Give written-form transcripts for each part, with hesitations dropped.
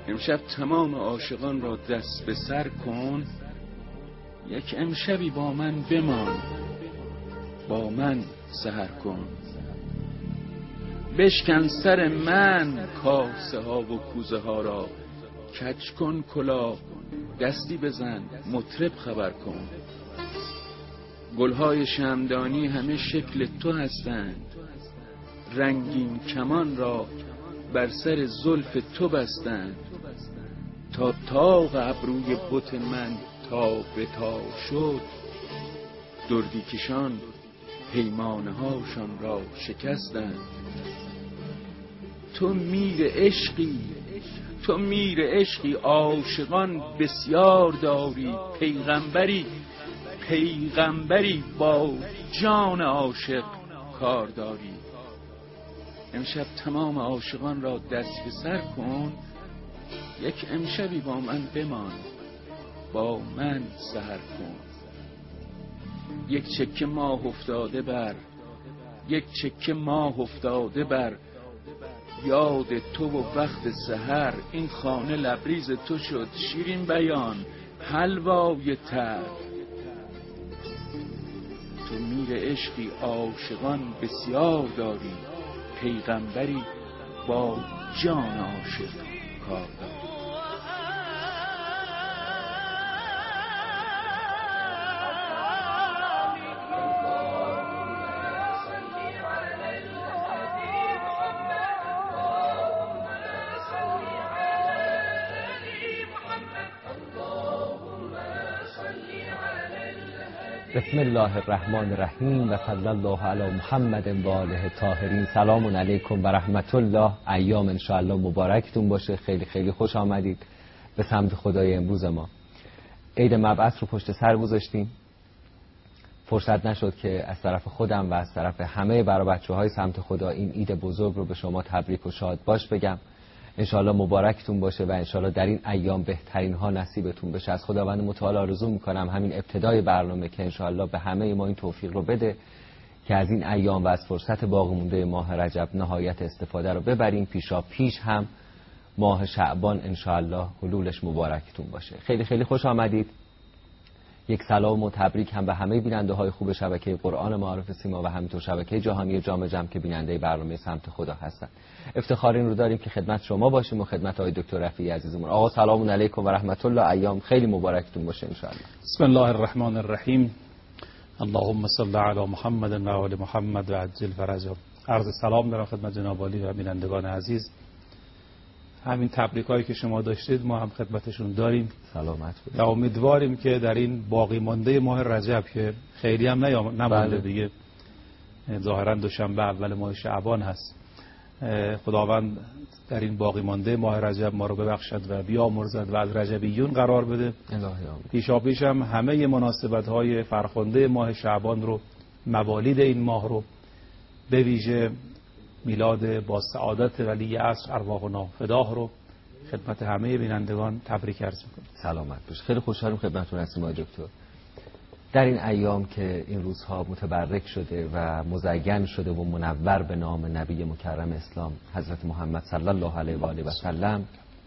امشب تمام عاشقان را دست به سر کن، یک امشبی با من بمان، با من سحر کن. بشکن سر من کاسه ها و کوزه ها را، کج کن کلاه دستی بزن مطرب خبر کن. گلهای شمعدانی همه شکل تو هستند، رنگین کمان را بر سر زلف تو بستند. تا طاق ابروی بت من تا به تا شد، دردی کشان پیمانه هاشان را شکستند. تو میر عشقی عاشقان بسیار داری، پیغمبری با جان عاشق کار داری. امشب تمام عاشقان را دست به سر کن، یک امشبی با من بمان، با من سحر کن. یک چکه ماه افتاده بر یاد تو و وقت سحر. این خانه لبریز تو شد شیرین بیان حلوای تر. تو میر عشقی عاشقان بسیار داری، پیغمبری با جان عاشق کار داری. بسم الله الرحمن الرحیم و صلی الله علی محمد و آله الطاهرین. سلام علیکم و رحمت الله. ایام انشاءالله مبارکتون باشه. خیلی خیلی خوش آمدید به سمت خدای امروز ما. عید مبعث رو پشت سر گذاشتیم، فرصت نشد که از طرف خودم و از طرف همه بچه‌های سمت خدا این عید بزرگ رو به شما تبریک و شاد باش بگم. انشاءالله مبارکتون باشه و انشاءالله در این ایام بهترین ها نصیبتون بشه. از خداوند متعال آرزو میکنم همین ابتدای برنامه که انشاءالله به همه ما این توفیق رو بده که از این ایام و از فرصت باقی مونده ماه رجب نهایت استفاده رو ببریم. پیش هم ماه شعبان انشاءالله حلولش مبارکتون باشه. خیلی خیلی خوش آمدید. یک سلام و تبریک هم به همه بیننده های خوب شبکه قرآن معارف سیما و همینطور شبکه جهانی جام جم که بیننده برنامه سمت خدا هستن. افتخار این رو داریم که خدمت شما باشیم و خدمت آقای دکتر رفیعی عزیزمون. آقا سلام علیکم و رحمت الله. ایام خیلی مبارکتون باشه ان شاء الله. بسم الله الرحمن الرحیم. اللهم صل علی محمد و آل محمد و عجل فرجهم. عرض سلام دارم خدمت جناب عالی و بینندگان عزیز. همین تبریکایی که شما داشتید ما هم خدمتشون داریم. سلامت باشید. و امیدواریم که در این باقی مانده ماه رجب که خیلی هم نمانده دیگه، ظاهرا دوشنبه اول ماه شعبان هست، خداوند در این باقی مانده ماه رجب ما رو ببخشد و بیامرزد و از رجبیون قرار بده. پیش هم همه مناسبت‌های فرخنده ماه شعبان رو، موالید این ماه رو، به ویژه میلاد با سعادت ولی عصر ارواحنا فداه رو خدمت همه بینندگان تبریک عرض می‌کنم. سلامت باش. خیلی خوشحالم خدمتتون هستیم آقای دکتر. در این ایام که این روزها متبرک شده و مزین شده و منور به نام نبی مکرم اسلام حضرت محمد صلی الله علیه و آله و سلم،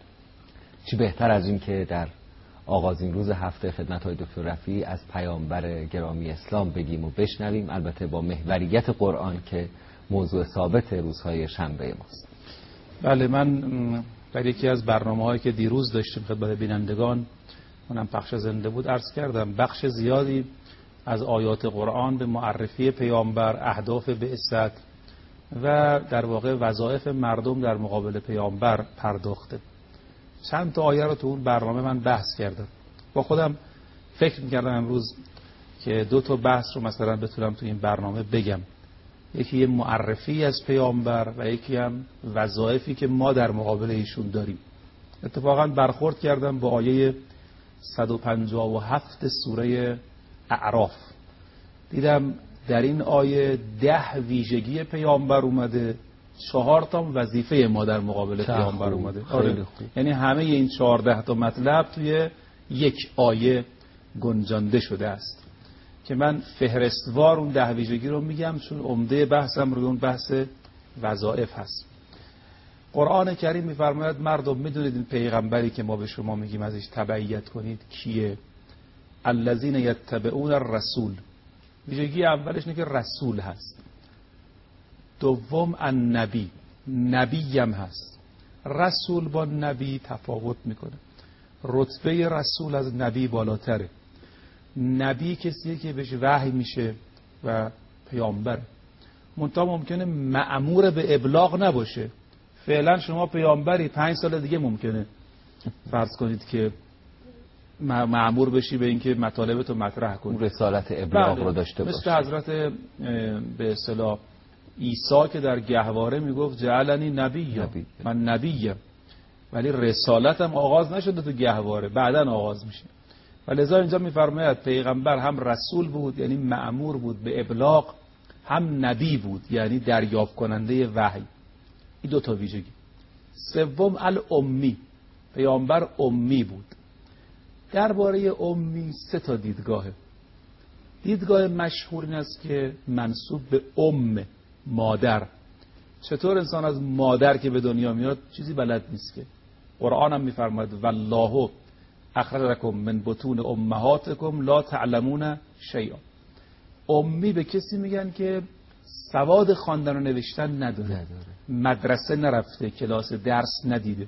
چی بهتر از این که در آغازین روز هفته خدمت های دکتر رفیعی از پیامبر گرامی اسلام بگیم و بشنویم، البته با محوریت قرآن که موضوع ثابت روزهای شنبه ماست. بله، من در یکی از برنامه‌هایی که دیروز داشتیم خدمت بینندگان، اونم پخش زنده بود، عرض کردم بخش زیادی از آیات قرآن به معرفی پیامبر، اهداف بعثت و در واقع وظایف مردم در مقابل پیامبر پرداخته. چند تا آیه رو تو اون برنامه من بحث کردم. با خودم فکر می‌کردم امروز که دو تا بحث رو مثلا بتونم تو این برنامه بگم. یکی یه معرفی از پیامبر و یکی هم وظایفی که ما در مقابل ایشون داریم. اتفاقا برخورد کردم با آیه 157 سوره اعراف. دیدم در این آیه 10 ویژگی پیامبر اومده، 4 تا وظیفه ما در مقابل پیامبر اومده. یعنی همه این 14 تا مطلب توی یک آیه گنجانده شده است که من فهرستوار اون 10 ویژگی رو میگم، چون عمده بحثم روی اون بحث وظایف هست. قرآن کریم میفرماید مردم میدونید این پیغمبری که ما به شما میگیم ازش تبعیت کنید کیه؟ الذین یتبعون الرسول. ویژگی اولش اینه که رسول هست. دوم النبی، نبی هم هست. رسول با نبی تفاوت میکنه. رتبه رسول از نبی بالاتره. نبی کسیه که بهش وحی میشه و پیامبر. منتها ممکنه مأمور به ابلاغ نباشه. فعلا شما پیامبری، 5 سال دیگه ممکنه فرض کنید که مأمور بشی به اینکه مطالبتو مطرح کنی، رسالت ابلاغ رو داشته باشه. مثل حضرت به اصطلاح عیسی که در گهواره میگفت جعلنی نبی، من نبیم، ولی رسالتم آغاز نشده تو گهواره، بعدن آغاز میشه. ولذا اینجا میفرماید پیغمبر هم رسول بود یعنی مأمور بود به ابلاغ، هم نبی بود یعنی دریافت کننده وحی. این 2 تا ویژگی. سوم الامی، پیامبر امی بود. درباره امی 3 تا دیدگاهه. دیدگاه مشهور این است که منسوب به مادر. چطور انسان از مادر که به دنیا میاد چیزی بلد نیست؟ که قرآن هم میفرماید والله اخرجکم من بطون امهاتکم لا تعلمون شیئا. امی به کسی میگن که سواد خواندن و نوشتن نداره، مدرسه نرفته، کلاس درس ندیده.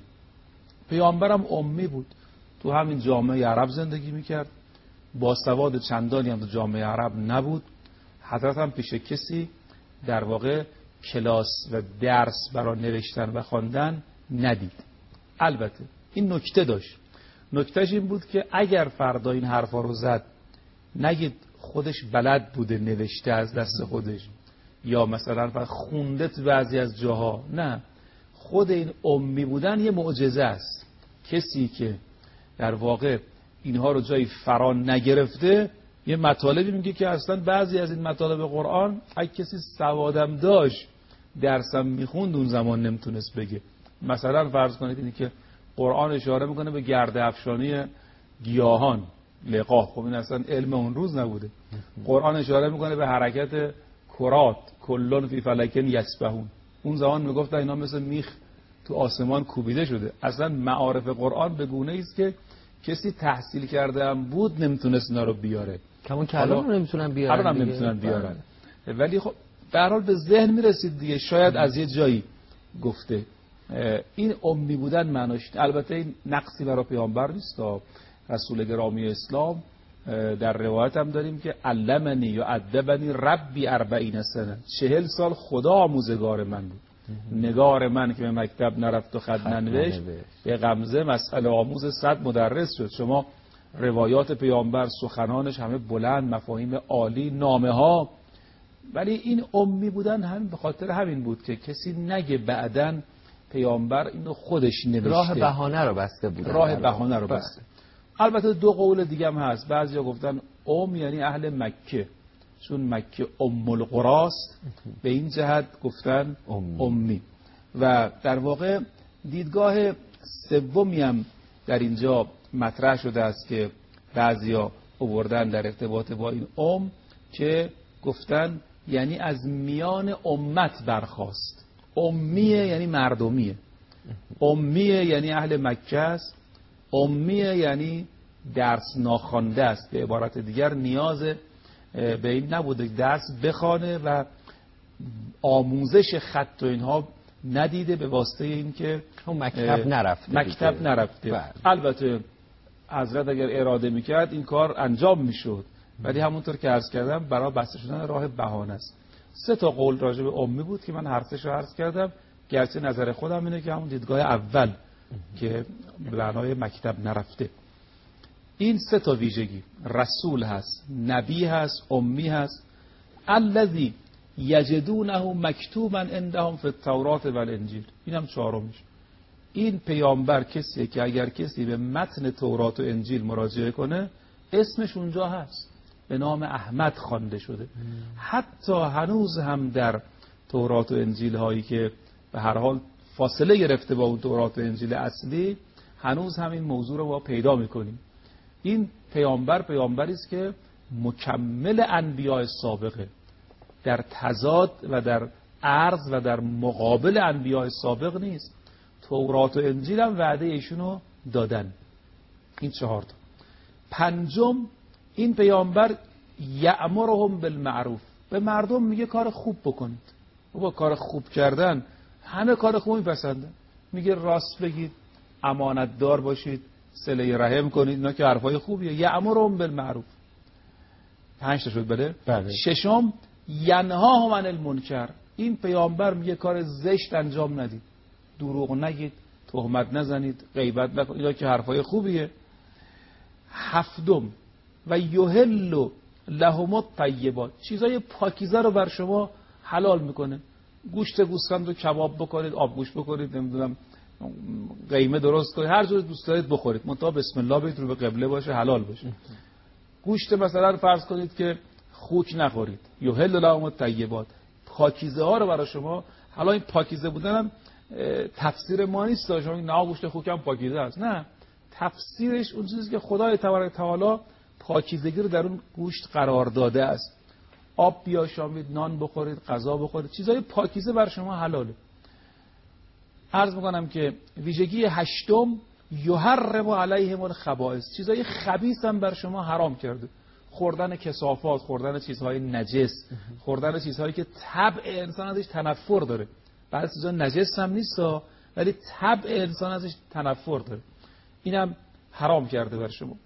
پیامبرم امی بود، تو همین جامعه عرب زندگی میکرد، با سواد چندانی هم تو جامعه عرب نبود. حضرت هم پیش کسی در واقع کلاس و درس برای نوشتن و خواندن ندید. البته این نکته داشت. نکتهش این بود که اگر فردا این حرفا رو زد نگید خودش بلد بوده نوشته از دست خودش یا مثلا خونده تو بعضی از جاها، نه، خود این امی بودن یه معجزه است. کسی که در واقع اینها رو جایی فرا نگرفته یه مطالبی میگه که اصلا بعضی از این مطالب قرآن اگه کسی سوادم داشت درسم میخوند اون زمان نمیتونست بگه. مثلا فرض کنید اینی که قرآن اشاره میکنه به گرد افشانی گیاهان، لقاح، خب این اصلا علم اون روز نبوده. قرآن اشاره میکنه به حرکت کرات، کلون فی فلکن یسبحون، اون زمان میگفتن اینا مثل میخ تو آسمان کوبیده شده. اصلا معارف قرآن به گونه‌ای است که کسی تحصیل کرده هم بود نمیتونست اینا رو بیاره. کمون کلام نمیتونن بیارن، الان هم نمیتونن بیارن. ولی خب به هر حال به ذهن میرسید دیگه، شاید از یه جایی گفته. این امی بودن معناش، البته این نقصی برای پیامبر نیست. رسول گرامی اسلام در روایت هم داریم که علمنی یا ادبنی ربی 40 سنه، 40 سال خدا آموزگار من بود. نگار من که به مکتب نرفت و خط ننوشت، به غمزه مسئله آموز 100 مدرس شد. شما روایات پیامبر، سخنانش همه بلند، مفاهیم عالی، نامه ها. ولی این امی بودن هم به خاطر همین بود که کسی نگه بعدن پیامبر اینو خودش نوشته. راه بهانه رو بسته بود. راه بهانه رو بسته. البته 2 قول دیگه هم هست. بعضیا گفتن یعنی اهل مکه، چون مکه ام القراست، به این جهت گفتن امی. و در واقع دیدگاه سومی هم در اینجا مطرح شده است که بعضیا آوردن در ارتباط با این که گفتن یعنی از میان امت برخاست. امیه یعنی مردمیه، امیه یعنی اهل مکه است، امیه یعنی درس ناخوانده است. به عبارت دیگر نیاز به این نبوده درس بخوانه و آموزش خط و اینها ندیده، به واسطه اینکه مکتب نرفته. البته حضرت اگر اراده میکرد این کار انجام میشد، ولی همونطور که عرض کردم برای بسته شدن راه بهانه است. 3 تا قول راجع به امی بود که من حرفش رو عرض کردم، گرچه نظر خودم اینه که همون دیدگاه اول که به معنای مکتب نرفته. این 3 تا ویژگی، رسول هست، نبی هست، امی هست. الذی یجدونه مکتوبا عندهم فی التوراة و الانجیل، اینم 4میش. این پیامبر کسیه که اگر کسی به متن تورات و انجیل مراجعه کنه اسمش اونجا هست، به نام احمد خوانده شده. حتی هنوز هم در تورات و انجیل هایی که به هر حال فاصله گرفته با اون تورات و انجیل اصلی، هنوز هم این موضوع رو با پیدا میکنیم. این پیامبری است که مکمل انبیاء سابقه، در تضاد و در عرض و در مقابل انبیاء سابق نیست. تورات و انجیل هم وعده ایشونو دادن. این 4 تا. 5 این پیامبر یأمرهم بالمعروف، به مردم میگه کار خوب بکنید. با کار خوب کردن همه کار خوب میپسندن. میگه راست بگید، امانت دار باشید، صله رحم کنید، اینا که حرفای خوبیه. یأمرهم بالمعروف. 5 تا شد. بله. 6 ینهاهم عن المنکر، این پیامبر میگه کار زشت انجام ندید، دروغ نگید، تهمت نزنید، غیبت نکنید، اینا که حرفای خوبیه. 7 و یحل لهم الطیبات، چیزای پاکیزه رو بر شما حلال میکنه. گوشت گوسفند رو کباب بکنید، آبگوشت بکنید، نمیدونم قیمه درست کنید، هر جور دوست دارید بخورید، منتها بسم الله بگید، رو به قبله باشه، حلال باشه. گوشت مثلا فرض کنید که خوک نخورید، یحل لهم الطیبات، پاکیزه ها رو برای شما. حالا این پاکیزه بودن هم تفسیر ما نیست، شما نه گوشت خوک هم پاکیزه است، نه، تفسیرش اون چیزی که خدای تبارک تعالی پاکیزگی رو در اون گوشت قرار داده است. آب بیاشامید، نان بخورید، غذا بخورید، چیزای پاکیزه بر شما حلاله. عرض میکنم که ویژگی 8 یحرم علیهم الخبائث، چیزای خبیث هم بر شما حرام کرده. خوردن کثافات، خوردن چیزهای نجس، خوردن چیزهایی که طبع انسان ازش تنفر داره. بعضی چیزا نجس هم نیست ولی طبع انسان ازش تنفر داره، اینم حرام کرده بر شما.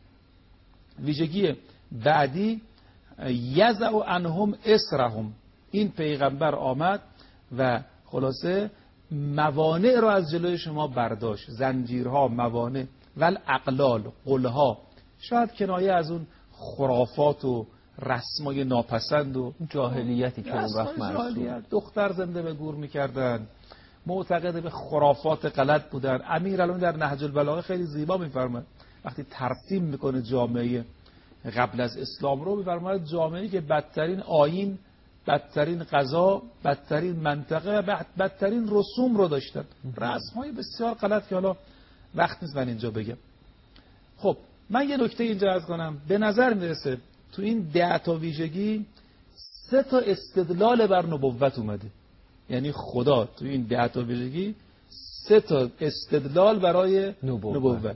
ویژگی بعدی یضع عنهم اسرهم، این پیغمبر آمد و خلاصه موانع رو از جلوی شما برداشت، زنجیرها، موانع، والاغلال، قلها، شاید کنایه از اون خرافات و رسمای ناپسند و جاهلیتی که اون وقت مرسوم، دختر زنده به گور میکردن، معتقد به خرافات غلط بودن. امیرالمومنین در نهج البلاغه خیلی زیبا میفرماید، وقتی ترسیم میکنه جامعه قبل از اسلام رو، میفرماید جامعه‌ای که بدترین آیین، بدترین قضا، بدترین منطقه و بدترین رسوم رو داشتن، رسم‌های بسیار غلط که حالا وقت نیست من اینجا بگم. خب من یه نکته اینجا عرض کنم، به نظر میرسه تو این 10 تا ویژگی 3 تا استدلال بر نبوت اومده. یعنی خدا تو این 10 تا ویژگی 3 تا استدلال برای نبوت.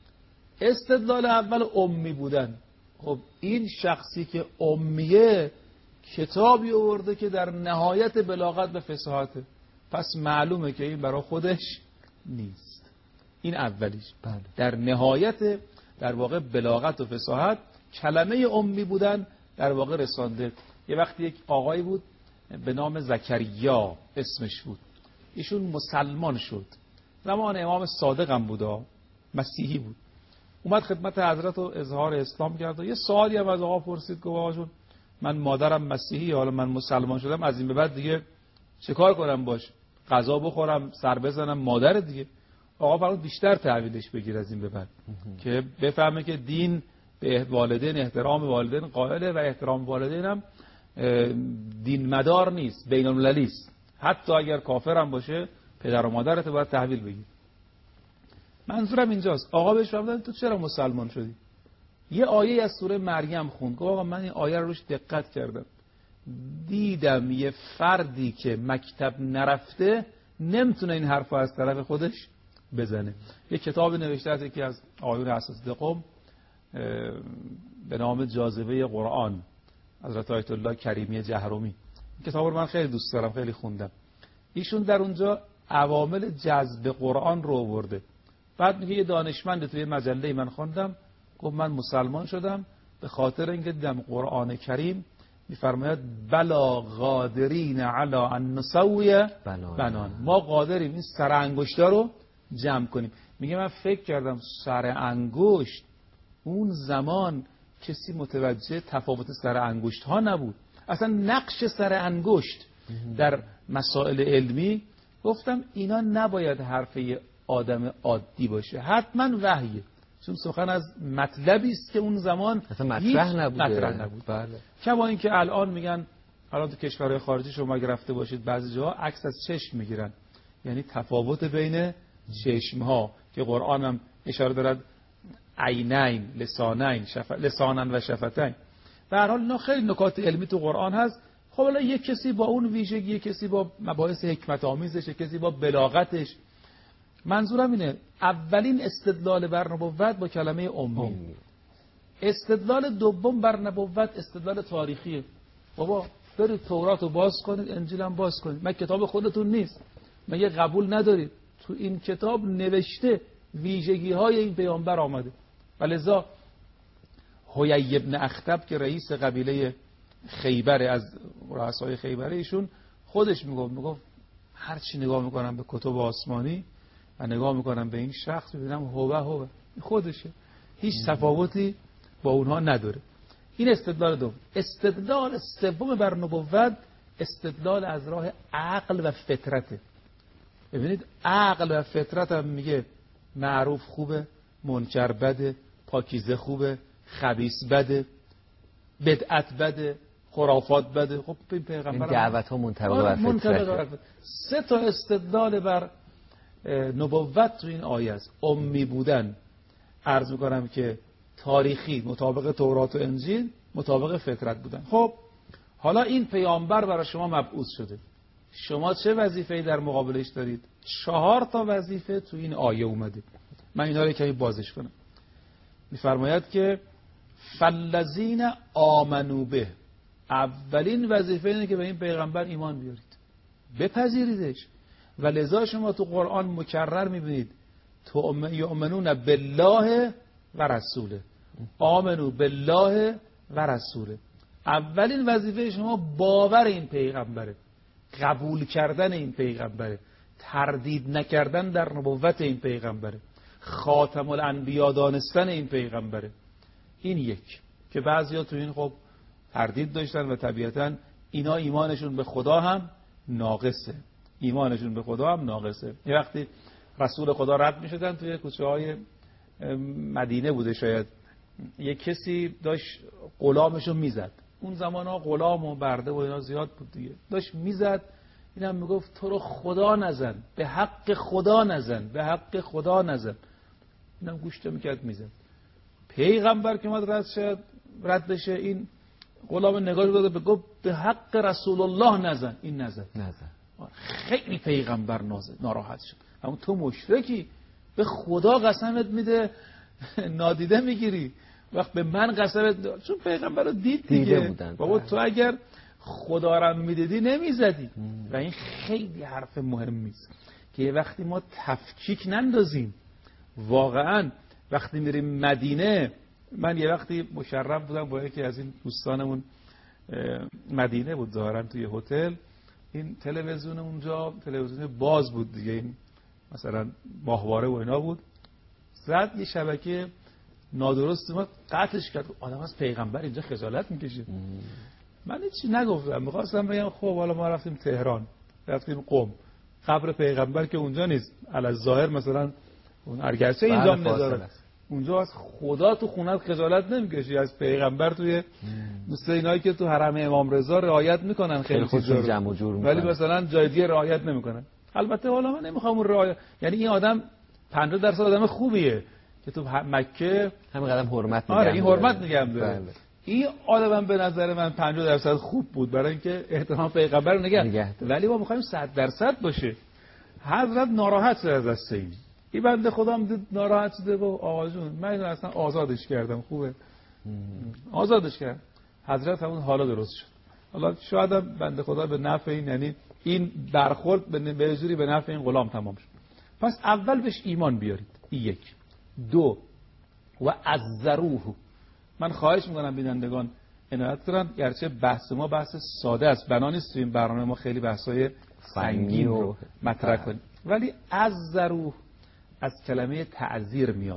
استدلال اول امی بودن. خب این شخصی که امیه کتابی آورده که در نهایت بلاغت و فصاحته، پس معلومه که این برای خودش نیست. این اولیش. بله. در نهایت در واقع بلاغت و فصاحت کلمه امی بودن در واقع رسانده. یه وقتی یک آقایی بود به نام زکریا اسمش بود، ایشون مسلمان شد، زمان امام صادق هم بود، مسیحی بود. اومد خدمت حضرت و اظهار اسلام کرد و یه سوالی هم از آقا پرسید که آقا جون من مادرم مسیحی، حالا من مسلمان شدم، از این به بعد دیگه چه کار کنم باش؟ غذا بخورم، سر بزنم مادر دیگه؟ آقا فرمود بیشتر تحویلش بگیر از این به بعد که بفهمه که دین به والدین، احترام والدین قائله و احترام والدین هم دین مدار نیست، بین المللی است. حتی اگر کافر هم باشه پدر و مادرت باید تحویل بگیر. منظورم اینجاست. آقا بهش فرمودن تو چرا مسلمان شدی؟ یه آیه از سوره مریم خوند. گفت آقا من این آیه رو روش دقت کردم، دیدم یه فردی که مکتب نرفته نمیتونه این حرفا از طرف خودش بزنه. یه کتاب نوشته است یکی از آیون اساتید قم به نام جاذبه قرآن، حضرت آیت الله کریمی جهرومی. این کتاب رو من خیلی دوست دارم، خیلی خوندم. ایشون در اونجا عوامل جذب قرآن رو آورده. بعد میگه یه دانشمند توی مجله من خوندم گفت من مسلمان شدم به خاطر اینکه دیدم قرآن کریم میفرماید بلا قادرین علی ان نسوی بنان، ما قادریم این سر انگشتا رو جمع کنیم. میگه من فکر کردم سر انگشت اون زمان کسی متوجه تفاوت سر انگشت ها نبود، اصلا نقش سر انگشت در مسائل علمی. گفتم اینا نباید حرفه آدم عادی باشه، حتما وحیه، چون سخن از مطلبی است که اون زمان مطرح نبود. بله. کما اینکه الان میگن، الان تو کشورهای خارجی شما اگه رفته باشید بعضی جاها عکس از چشم میگیرن، یعنی تفاوت بین چشم ها که قرآن هم اشاره دارد عینین، لسانین، لسانن و شفتین. به هر حال اینا خیلی نکات علمی تو قرآن هست. خب حالا یک کسی با اون ویژگی، یک کسی با مباحث حکمت آمیزش، یک کسی با بلاغتش، منظورم اینه اولین استدلال بر نبوت با کلمه امی. استدلال دوم بر نبوت استدلال تاریخیه. بابا برید تورات رو باز کنید، انجیل هم باز کنید. من کتاب خودتون نیست، مگه قبول ندارید تو این کتاب نوشته ویژگی های این پیامبر آمده؟ ولذا حیی ابن اخطب که رئیس قبیله خیبر، از رؤسای خیبره، ایشون خودش میگفت هر چی نگاه میکنم به کتب آسمانی و نگاه میکنم به این شخص میبینم هوه خودشه، هیچ تفاوتی با اونها نداره. این استدلال دوم. استدلال سوم بر نبوت استدلال از راه عقل و فطرته. ببینید عقل و فطرت هم میگه معروف خوبه، منکر بده، پاکیزه خوبه، خبیث بده، بدعت بده، خرافات بده. خب این پیغمبر دعوت ها منطبق بر فطرت. 3 تا استدلال بر نبوت تو این آیه است. امی بودن، عرض میکنم که تاریخی مطابق تورات و انجیل، مطابق فطرت بودن. خب حالا این پیامبر برای شما مبعوث شده، شما چه وظیفه‌ای در مقابلش دارید؟ 4 تا وظیفه تو این آیه اومده. من اینا رو کمی بازش کنم. می‌فرماید که فالذین آمنوا به، اولین وظیفه اینه که به این پیغمبر ایمان بیارید، بپذیریدش. و لذا شما تو قرآن مکرر می‌بینید یؤمنون بالله و رسوله، آمنو بالله و رسوله. اولین وظیفه شما باور این پیغمبره، قبول کردن این پیغمبره، تردید نکردن در نبوت این پیغمبره، خاتم الانبیا دانستن این پیغمبره. این یک که بعضیا تو این خب تردید داشتن و طبیعتاً اینا ایمانشون به خدا هم ناقصه. یه وقتی رسول خدا رد می‌شدن توی کوچه‌های مدینه بوده شاید، یک کسی داشت غلامشو میزد. اون زمانا غلام و برده و اینا زیاد بود دیگه، داشت میزد. اینم میگفت تو رو خدا نزن، به حق خدا نزن، به حق خدا نزن. اینم گوشت میکرد میزد. پیغمبر که اومد رد بشه، این غلام نگاهش داد گفت به حق رسول الله نزن. این نزد. خیلی پیغمبر ناراحت شد. اما تو مشرکی، به خدا قسمت میده نادیده میگیری، وقت به من قسمت، چون پیغمبر رو دید دیگه. بابا تو اگر خدا رو میدیدی نمیزدی. و این خیلی حرف مهمی است که وقتی ما تفکیک نندازیم. واقعا وقتی میریم مدینه، من یه وقتی مشرف بودم با یکی از این دوستانمون، مدینه بود ظاهرا توی هتل، این تلویزیون اونجا تلویزیون باز بود دیگه، این مثلا ماهواره و اینا بود، زد یه شبکه نادرست ما قطعش کرد. آدم از پیغمبر اینجا خجالت میکشه. من هیچی نگفتم، میخواستم بگم خب حالا ما رفتیم تهران، رفتیم قم، قبر پیغمبر که اونجا نیست، الظاهر مثلا اون ارگرچه اینجا نداره، اونجا از خدا تو خونت خجالت نمیکشی، از پیغمبر توی مثل اینایی که تو حرم امام رضا رعایت میکنن خیلی چیزا جمع و جور میکنن، ولی مثلا جای دیگه رعایت نمیکنن. البته حالا من نمیخوام اون رعایت، یعنی این آدم 50% آدم خوبیه که تو مکه همین قدم حرمت نگه. آره این حرمت نگه داره. این آدم به نظر من 50% خوب بود برای اینکه احترام پیغمبر رو نگه. ولی ما میخوایم 100% باشه. حضرت ناراحت شد از دست این بنده خدا هم دید ناراحت شده و آقا جون من اینو اصلا آزادش کردم، خوبه آزادش کردم. حضرت همون حالا درست شد. حالا شاید بنده خدا به نفع این، یعنی این برخورد به جوری به نفع این غلام تمام شد. پس اول بهش ایمان بیارید. این یک. 2 و عزروه. من خواهش میکنم بینندگان عنایت کنن، گرچه بحث ما بحث ساده است، بنا نیست تو این برنامه ما خیلی بحث‌های سنگین رو مطرح کنیم، ولی عزروه از کلمه تعزیر میاد.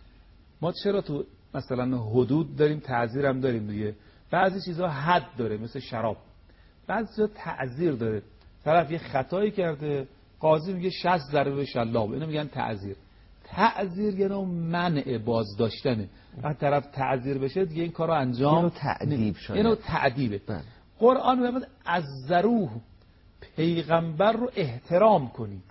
ما چرا تو مثلا حدود داریم، تعزیر هم داریم دیگه. بعضی چیزها حد داره مثل شراب، بعضی چیزها تعزیر داره. طرف یه خطایی کرده، قاضی میگه 60 ضربه شلاق، اینو میگن تعزیر. تعزیر یعنی منع بازداشتنه. وقتی طرف تعزیر بشه دیگه این کارو انجام تعذیب شده، اینو تعذیبه. قرآن میگه عزروه، پیغمبر رو احترام کنید.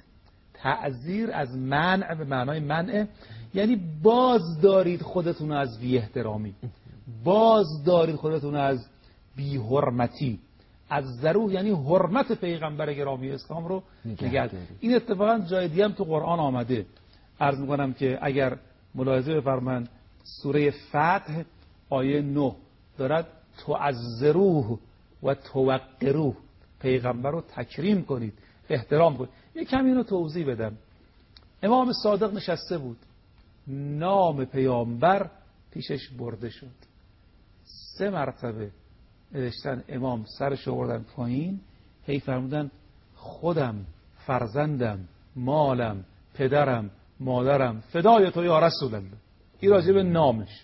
تعزیر از منع به معنای منع، یعنی باز دارید خودتون از بی احترامی، باز دارید خودتون از بی حرمتی. تعذروه یعنی حرمت پیغمبر گرامی اسلام رو نگه. این اتفاقا جای دیگه هم تو قرآن آمده. عرض میکنم که اگر ملاحظه بفرمایید سوره فتح آیه 9 دارد تعذروه و توقروه، پیغمبر رو تکریم کنید، احترام کنید. یک کمی اینو توضیح بدم. امام صادق نشسته بود، نام پیامبر پیشش برده شد. 3 مرتبه نوشتن امام سرش آوردن پایین، هی فرمودن خودم، فرزندم، مالم، پدرم، مادرم فدای تو یا رسول الله. این راجع به نامش.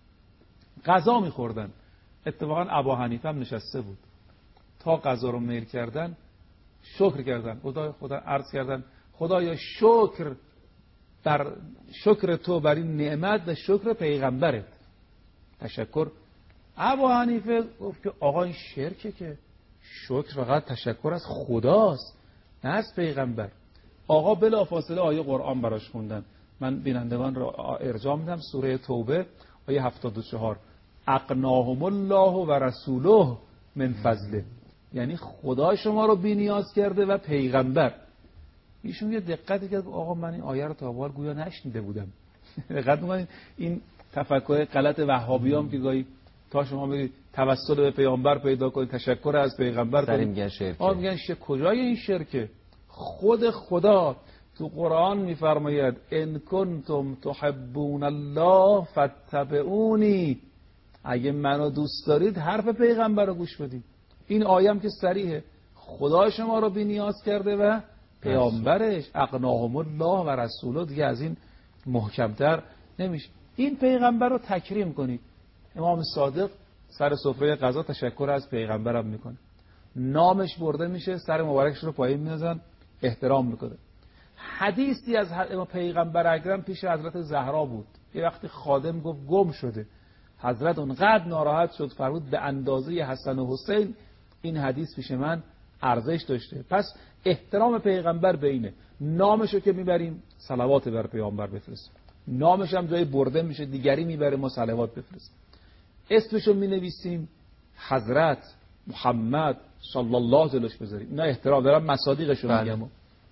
غذا می‌خوردن. اتفاقا ابو حنیفه هم نشسته بود. تا غذا رو میل کردن شکر کردن، خدا عرض کردن خدایا شکر بر شکر تو بر این نعمت و شکر پیغمبرت. تشکر. ابو حنیفه گفت که آقا این شرکه، که شکر فقط تشکر از خداست نه از پیغمبر. آقا بلافاصله آیه قرآن براش خوندن. من بینندگان را ارجاع میدم. سوره توبه آیه 74 اقناهم الله و رسوله من فضله، یعنی خدا شما رو بی‌نیاز کرده و پیغمبر. ایشون یه دقتی کرد آقا من این آیه رو تا حال گویا نشنیده بودم. دقت می‌کنید این تفکر غلط وهابیام که گاهی تا شما بگید توسل به پیامبر پیدا کنید، تشکر از پیغمبر کنید، میگن شرک. میگن کجای این شرکه؟ خود خدا تو قرآن میفرماید ان کنتم تحبون الله فاتبعونی، اگه منو دوست دارید حرف پیغمبر رو گوش بدید. این آیه هم که صریحه، خدا شما رو بی‌نیاز کرده و پیامبرش. اقناهم الله و رسوله، دیگه از این محکمتر نمیشه. این پیغمبر رو تکریم کنید. امام صادق سر سفره غذا تشکر از پیغمبرم میکنه، نامش برده میشه، سر مبارکش رو پایین میذارن، احترام میکنه. حدیثی از پیغمبر اکرم پیش حضرت زهرا بود. یه وقتی خادم گفت گم شده، حضرت اونقدر ناراحت شد فرمود به اندازه حسن و حسین این حدیث پیش من ارزش داشته. پس احترام پیغمبر به اینه. نامشو که میبریم صلوات بر پیامبر بفرستیم، نامش هم جای برده میشه دیگری میبره ما صلوات بفرستیم. اسمشو مینویسیم حضرت محمد صلی الله جلوش بذاریم. اینا احترام دارم، مصادیقشو میگم.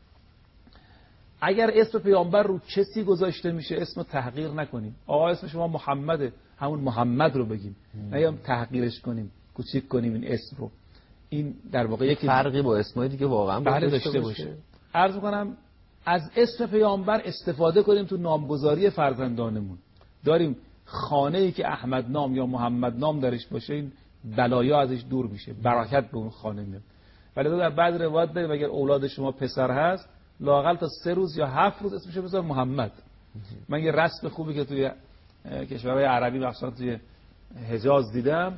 اگر اسم پیامبر رو کسی گذاشته میشه اسمو تحقیر نکنیم. آقا اسم شما محمده، همون محمد رو بگیم، نه تحقیرش کنیم، کوچیک کنیم این اسم رو. این در واقع یک فرقی با اسمای دیگه واقعا داشته باشه. عرض می‌کنم از اسم پیامبر استفاده کنیم تو نامگذاری فرزندانمون. داریم خانه‌ای که احمد نام یا محمد نام درش باشه این بلایا ازش دور میشه، برکت به اون خانه میاد. ولی در بعض روایت داریم اگر اولاد شما پسر هست لااقل تا 3 روز یا 7 روز اسمش بذار محمد. من یه رسم خوبی که توی کشورهای عربی مثلا توی حجاز دیدم،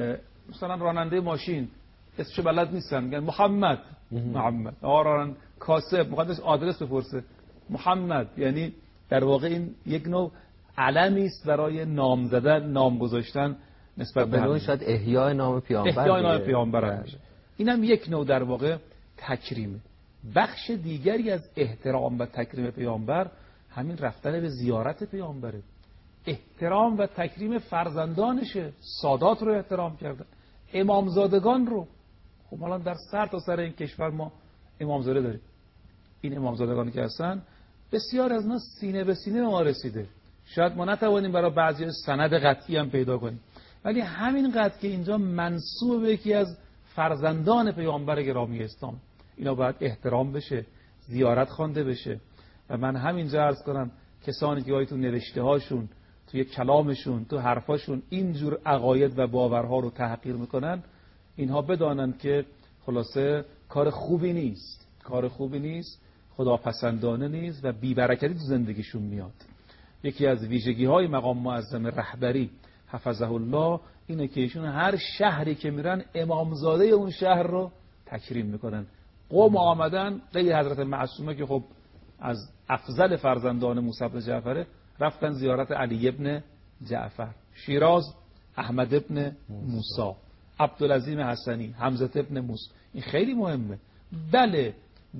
مثلا راننده ماشین اسمش بلد نیستن میگن محمد. محمد. آران کاسب مقدس آدرس بپرسه محمد، یعنی در واقع این یک نوع علمی است برای نام زدن، نام گذاشتن نسبت به همین. شاید احیای نام پیامبر، احیای نام پیامبر میشه. اینم یک نوع در واقع تکریمه. بخش دیگری از احترام و تکریم پیامبر همین رفتن به زیارت پیامبره. احترام و تکریم فرزندانشه. سادات رو احترام کردن، امامزادگان رو. خب الان در سر تا سر این کشور ما امامزاده داریم. این امامزادگانی که هستن بسیار از اینا سینه به سینه ما رسیده. شاید ما نتوانیم برای بعضی سند قطعی هم پیدا کنیم، ولی همین قد که اینجا منسوب به یکی از فرزندان پیامبر گرامی اسلام، اینا باید احترام بشه، زیارت خوانده بشه. و من همینجا عرض کنم کسانی که تو نوشته هاشون، توی کلامشون، تو حرفاشون اینجور عقاید و باورها رو تحقیر میکنن، اینها بدانن که خلاصه کار خوبی نیست، کار خوبی نیست، خداپسندانه نیست و بی‌برکتی تو زندگیشون میاد. یکی از ویژگی های مقام معظم رهبری حفظه الله اینه که ایشون هر شهری که میرن امامزاده اون شهر رو تکریم میکنن. قوم آمدن غیر حضرت معصومه که خب از افضل فرزندان موسی بن جعفر، رفتن زیارت علی ابن جعفر. شیراز احمد ابن موسی، عبدالعظیم حسنی، حمزه ابن موسی. این خیلی مهمه. بله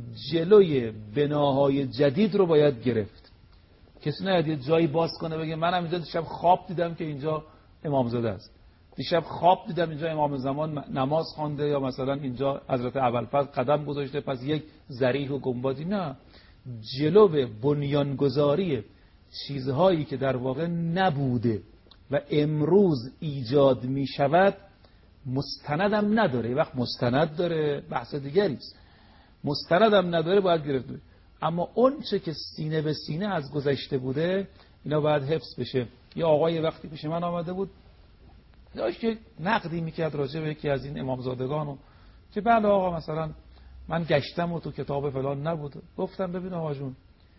جلوی بناهای جدید رو باید گرفت. کسی نباید یه جایی باز کنه بگه منم اینجا شب خواب دیدم که اینجا امامزاده است. دیشب خواب دیدم اینجا امام زمان نماز خوانده یا مثلا اینجا حضرت ابوالفضل قدم گذاشته پس یک ضریح و گنبدی. نه، جلو بنیانگذاری چیزهایی که در واقع نبوده و امروز ایجاد می شود مستندم نداره. وقت مستند داره بحث دیگری است، مستندم نداره باید گرفت. اما اون چه که سینه به سینه از گذشته بوده اینا باید حفظ بشه. یه آقای وقتی پیش من آمده بود داشت که نقدی میکرد راجع به یکی از این امامزادگانو که بله آقا مثلا من گشتم و تو کتاب فلان نبود. گفتم ببین آقا جون،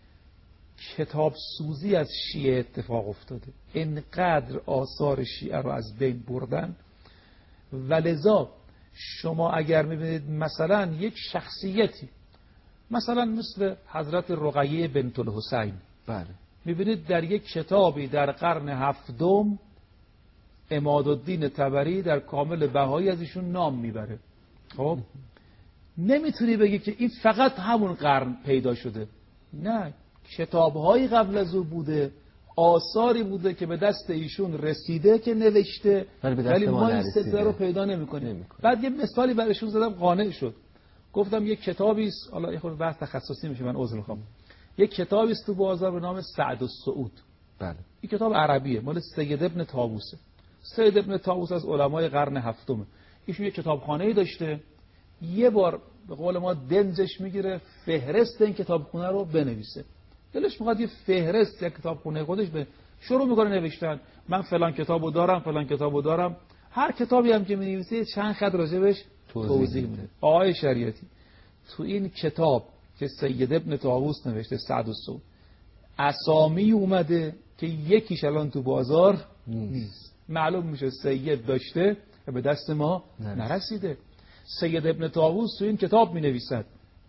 کتاب سوزی از شیعه اتفاق افتاده، اینقدر آثار شیعه رو از بین بردن و لذا شما اگر میبینید مثلا یک شخصیتی مثلا مثل حضرت رقیه بنت الحسین، بله، میبینید در یک کتابی در قرن هفتم عمادالدین طبری در کامل بهایی از ایشون نام میبره. خب نمیتونی بگی که این فقط همون قرن پیدا شده. نه، کتاب‌های قبل از او بوده، آثاری بوده که به دست ایشون رسیده که نوشته، ولی ما این سلسله رو پیدا نمی‌کنیم. بعد یه مثالی برایشون زدم قانع شد. گفتم یک کتابی است، حالا یه خورده بحث تخصصی میشه من عذر می‌خوام، یک کتابی است تو بازار به نام سعد السعود. بله، این کتاب عربیه، مال سید ابن طاووسه. سید ابن طاووس از علمای قرن هفتم. ایشون یک کتابخانه‌ای داشته، یه بار به قول ما دنجش میگیره فهرست این کتابخونه رو بنویسه. دلش میخواد یه فهرست یک کتابخونه خودش به شروع میکنه نوشتن. من فلان کتابو دارم، فلان کتابو دارم. هر کتابی هم که می‌نویسه چند خط راجبش توضیح میده. آقای شریعتی تو این کتاب که سید ابن طاووس نوشته سعد السعود اسامی اومده که یکیش الان تو بازار نیست. معلوم میشه سید داشته و به دست ما نرسیده. سید ابن طاووس تو این کتاب می نویسد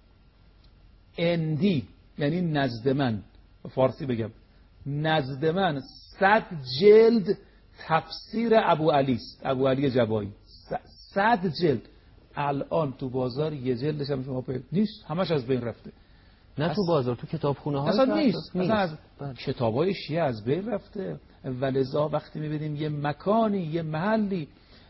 اندی، یعنی نزد من، فارسی بگم نزد من 100 جلد تفسیر ابو علی است، ابو علی جبایی. 100 جلد الان تو بازار یه جلدش هم شما پیدا نیست، همش از بین رفته. نه تو بازار، تو کتابخونه ها اصلا نیست. اصلا از کتابای شیعه از بین رفته. ولذا وقتی می‌بینیم یه مکانی، یه محلی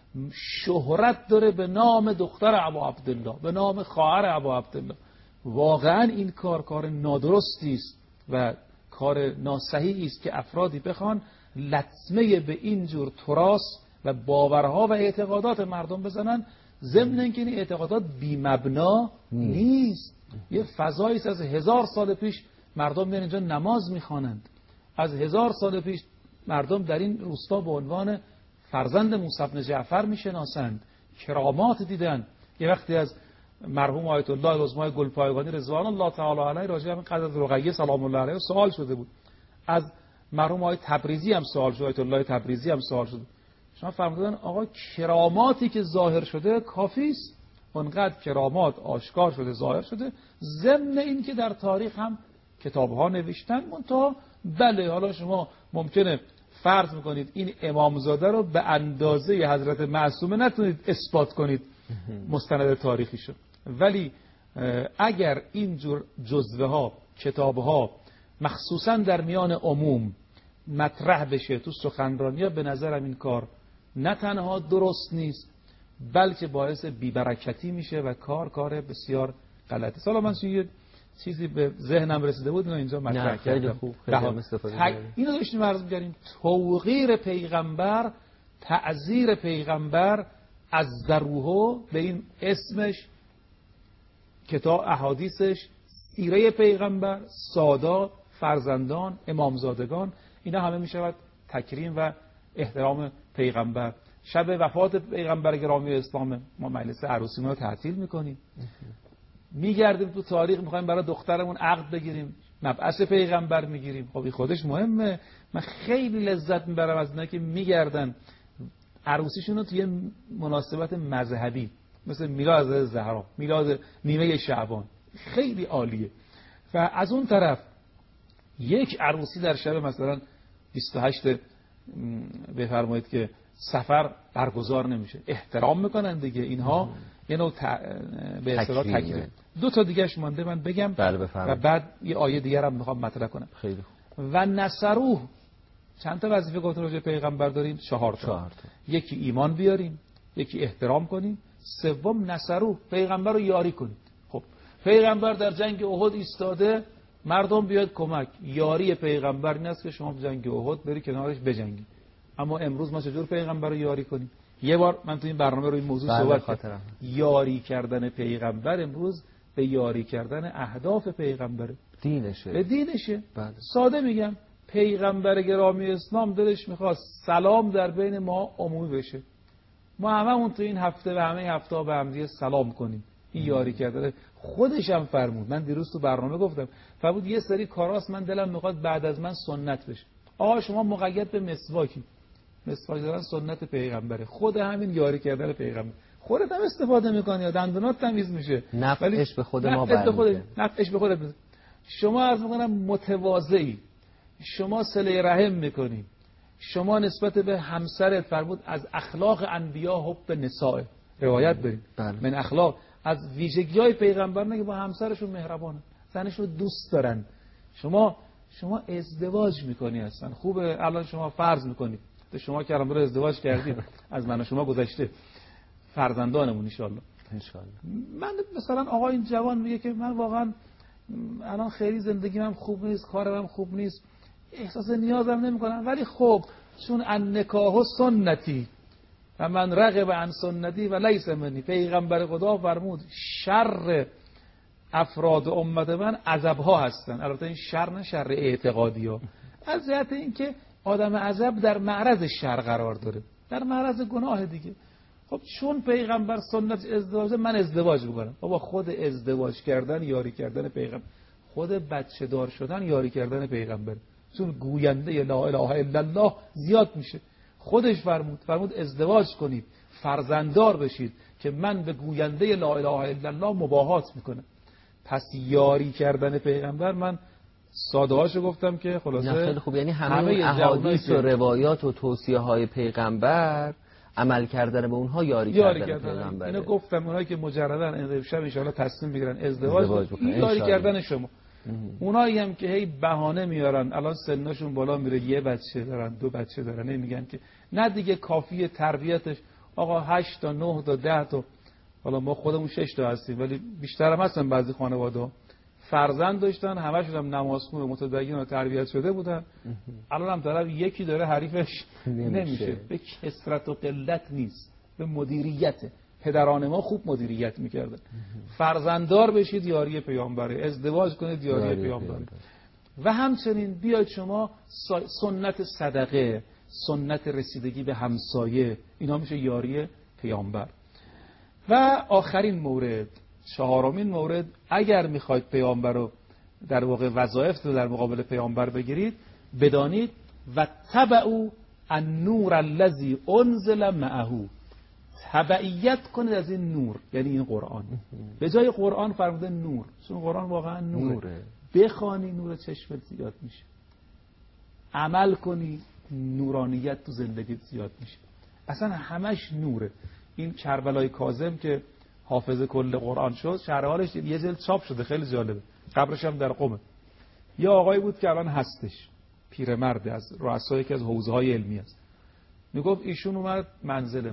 شهرت داره به نام دختر ابو عبدالله، به نام خواهر ابو عبدالله، واقعا این کار نادرستی است و کار ناصحیحی است که افرادی بخوان لطمه به این جور تراث و باورها و اعتقادات مردم بزنن، ضمن اینکه این اعتقادات بی مبنا نیست. یه فضایی است از 1000 سال پیش مردم میان اینجا نماز میخوانند. از 1000 سال پیش مردم در این روستا به عنوان فرزند موسی بن جعفر میشناسند، کرامات دیدن. یه وقتی از مرحوم آیت الله العظمای گلپایگانی رضوان الله تعالی علیه راجع به حضرت رقیه سلام الله علیه سوال شده بود. از مرحوم آیت تبریزی هم سوال شد، آیت الله تبریزی هم سوال شد. شما فرمودن آقا کراماتی که ظاهر شده کافی است. اونقدر کرامات آشکار شده، ظاهر شده، ضمن این که در تاریخ هم کتاب‌ها نوشتن. منتها بله، حالا شما ممکنه فرض میکنید این امامزاده رو به اندازه حضرت معصومه نتونید اثبات کنید مستند تاریخی شد، ولی اگر اینجور جزوه ها، کتاب ها مخصوصا در میان عموم مطرح بشه تو سخنرانی ها، به نظرم این کار نه تنها درست نیست بلکه باعث بیبرکتی میشه و کار بسیار غلطی. حالا من یه چیزی به ذهنم رسیده بود اینجا مطرح کردم. خوب، خیلی استفاده اینو داشتیم عرض می‌کردیم، توقیر پیغمبر، تعذیر پیغمبر از ذروه، به این اسمش، کتاب احادیثش، سیره پیغمبر، سادات، فرزندان، امامزادگان، اینا همه میشود تکریم و احترام پیغمبر. شب وفات پیغمبر گرامی اسلام ما مجلس عروسی رو تعطیل میکنیم، میگردیم تو تاریخ میخوایم برای دخترمون عقد بگیریم، مبعث پیغمبر میگیریم. خب این خودش مهمه. من خیلی لذت میبرم از اینا که میگردن عروسیشون رو توی مناسبت مذهبی مثل میلاد حضرت زهرا، میلاد نیمه شعبان، خیلی عالیه. و از اون طرف یک عروسی در شب مثلا 28 بفرمایید که سفر برگزار نمیشه، احترام میکنن دیگه. اینها یه نوع به اصطلاح تکریم. دو تا دیگه‌اش مونده من بگم و بعد یه آیه دیگر هم میخوام مطرح کنم. خیلی خوب. و نصروه چند تا وظیفه گفتن راجع پیغمبر داریم؟ 4 تا. یکی ایمان بیاریم، یکی احترام کنیم، سوم نصرو، پیغمبر رو یاری کنید. خب پیغمبر در جنگ احد ایستاده، مردم بیاد کمک. یاری پیغمبر این است که شما به جنگ احد بری کنارش بجنگی. اما امروز ما چجور پیغمبر رو یاری کنیم؟ یه بار من تو این برنامه رو این موضوع صحبت کردم. یاری کردن پیغمبر امروز به یاری کردن اهداف پیغمبره، دینشه، به دینشه. بله. ساده میگم، پیغمبر گرامی اسلام دلش میخواست سلام در بین ما عمومی بشه، ما هممون تو این هفته و همه هفته‌ها به هم دیگه سلام کنیم. این یاری کردن خودش هم فرمود. من دیروز تو برنامه گفتم، فرمود یه سری کاراست من دلم میخواد بعد از من سنت بشه. آقا شما مقید به مسواکی، مسواک زدن سنت پیغمبره، خود همین یاری کردن پیغمبر. خودت هم استفاده میکنی یا دندونات تمیز میشه، نفعش به خود ما برمیگرده. نفعش به خودت. شما عرض میکنم متواضعی، شما صله رحم میکنی، شما نسبت به همسرت فرمود از اخلاق انبیا حب نساء، روایت داریم من اخلاق، از ویژگی‌های پیغمبر نگه با همسرشون مهربانن، زنشون رو دوست دارن. شما ازدواج میکنی هستن، خوبه الان شما فرض میکنید شما که الان ازدواج کردید از من و شما گذشته فرزندانمون ان شاء الله. من مثلا آقا این جوان میگه که من واقعا الان خیلی زندگیم خوب نیست، کارم خوب نیست، احساس نیازم نمیکنم، ولی خب چون النکاح سنتی و من رغب عن سنتی و لیس منی، پیغمبر خدا فرمود شر افراد امت من عزب‌ها هستن. البته این شر نه شر اعتقادی ها، از جهت اینکه آدم عزب در معرض شر قرار داره، در معرض گناه دیگه. خب چون پیغمبر سنت ازدواج، من ازدواج میکنم. بابا خود ازدواج کردن یاری کردن پیغمبر، خود بچه دار شدن یاری کردن پیغمبر، چون گوینده لا اله الا الله زیاد میشه. خودش فرمود ازدواج کنید، فرزنددار بشید که من به گوینده لا اله الا الله مباهات میکنم. پس یاری کردن پیغمبر، من ساده هاشو گفتم که خلاصه خیلی خوب. یعنی همه احادیث و روایات و توصیه های پیغمبر عمل کردن به اونها یاری کردن پیغمبر. اینو گفتم اونایی که مجردن امشب ان شاء الله تصمیم بگیرن ازدواج بکنن، یاری کردن شما. اونایی هم که هی بهانه میارن الان سنشون بالا میره، یه بچه دارن، 2 بچه دارن، نمیگن که نه دیگه کافیه تربیتش، آقا 8 تا 9 تا 10 تا، حالا ما خودمون 6 تا هستیم ولی بیشتر هم هستن بعضی خانواده فرزند داشتن، همشون هم نمازخون و متدین و تربیت شده بودن. الان هم طرف یکی داره حریفش نمیشه. به کثرت و قلت نیست، به مدیریت. پدران ما خوب مدیریت میکردن. فرزنددار بشید یاری پیامبره، ازدواج کنید یاری پیامبره. و همچنین بیاید شما سنت صدقه، سنت رسیدگی به همسایه، اینا میشه یاری پیامبر. و آخرین مورد، 4مین مورد، اگر میخواید پیامبر رو در واقع وظایف رو در مقابل پیامبر بگیرید، بدانید و تبعوا النور الذی انزل معه، تبعیت کنید از این نور، یعنی این قرآن. به جای قرآن فرموده نور، چون قرآن واقعا نوره. بخوانی نور چشمت زیاد میشه، عمل کنی نورانیت تو زندگیت زیاد میشه. اصلا همش نوره. این کربلای کاظم که حافظ کل قرآن شد، شرح حالش یه جلد چاپ شده، خیلی جالبه، قبرش هم در قم. یه آقایی بود که الان هستش، پیرمرد، از رؤسای یکی از حوزه‌های علمی است. میگفت ایشون اومد منزل